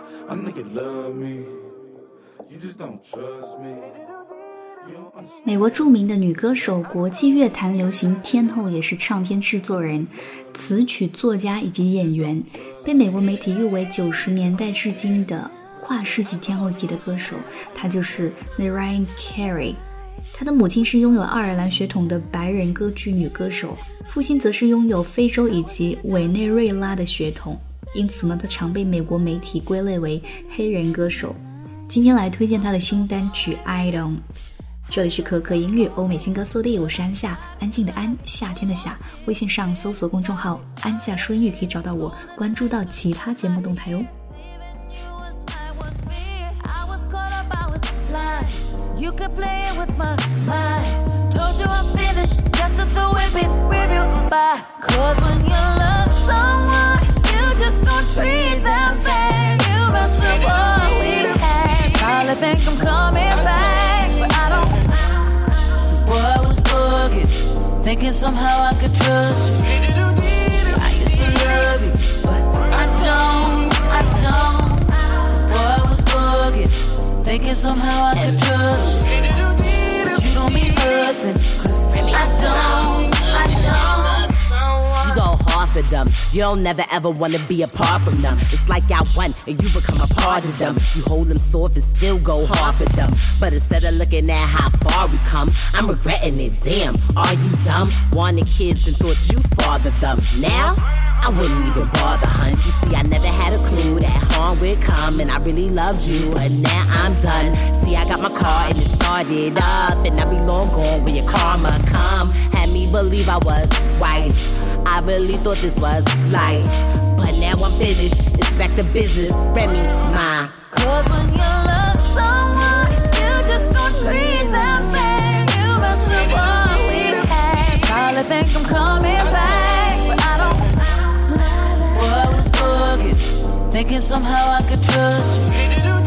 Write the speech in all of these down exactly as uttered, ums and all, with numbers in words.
I know you love me, you just don't trust me. 美国著名的女歌手，国际乐坛流行天后，也是唱片制作人、词曲作家以及演员，被美国媒体誉为九十年代至今的跨世纪天后级的歌手。她就是 Mariah Carey。她的母亲是拥有爱尔兰血统的白人歌剧女歌手，父亲则是拥有非洲以及委内瑞拉的血统，因此呢，她常被美国媒体归类为黑人歌手。今天来推荐她的新单曲 I Don't。这里是可可音乐欧美新歌速递，我是安夏，安静的安，夏天的夏。微信上搜索公众号安夏说音乐可以找到我，关注到其他节目动态哦。You could play it with my mind. Told you I'm finished, just took the whip it, review by. Cause when you love someone, you just don't treat them bad. You mess with what we had. Probably think I'm coming back, but I don't. Boy, I was bugging, thinking somehow I could trust you. I used to love you, but I don't, I don't. Boy, I was bugging, thinking somehow I could trust you. But you don't mean nothing, cause I don't, I don't. You go hard for them, you don't never ever wanna be apart from them. It's like I won and you become a part of them. You hold them soft and still go hard for them. But instead of looking at how far we come, I'm regretting it, damn, are you dumb? Wanted kids and thought you fathered them. Now I wouldn't even bother, hun. You see, I never had a clue that harm would come, and I really loved you, and now I'm done. See, I got my car and it started up, and I'll be long gone when your karma come. Had me believe I was wife. I really thought this was life, but now I'm finished. It's back to business. Remy, my. Cause when you love someone, you just don't treat them bad. You mess with what we had. Probably think I'm coming back, but I don't. Boy, I was bugging, thinking somehow I could trust you.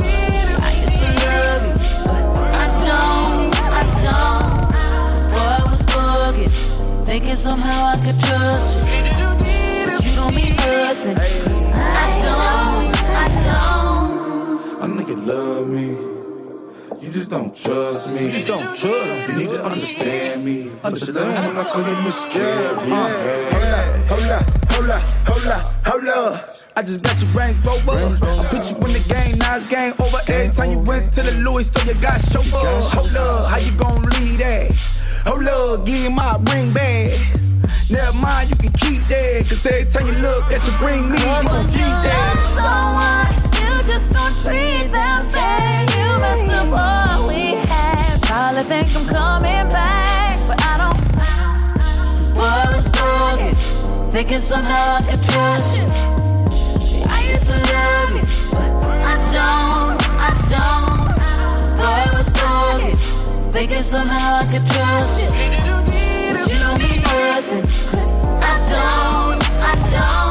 I used to love you, but I don't, I don't. Boy, I was bugging, thinking somehow I could trust you. But you don't mean nothing, cause I don't, I don't. I know you love me, you just don't trust me. You don't trust me. You need to understand me. Understand when I call you Miss Carey. Uh, hold up, hold up, hold up, hold up, hold up. I just got your Range Rover. I put you in the game, now it's game over. Every time you went to the Louis store, you got chauffeur. Hold up, how you gon' leave that? Hold up, give my ring back. Never mind, you can keep that. Cause every time you look at you bring me, you gon' keep that. Someone, you just don't treat them bad. You mess up what we had. Probably think I'm coming back, but I don't. Boy, I was bugging, thinking somehow I could trust you. See, I used to love you, but I don't, I don't. Boy, I was bugging, thinking somehow I could trust you. But you don't mean nothing, cause I don't, I don't.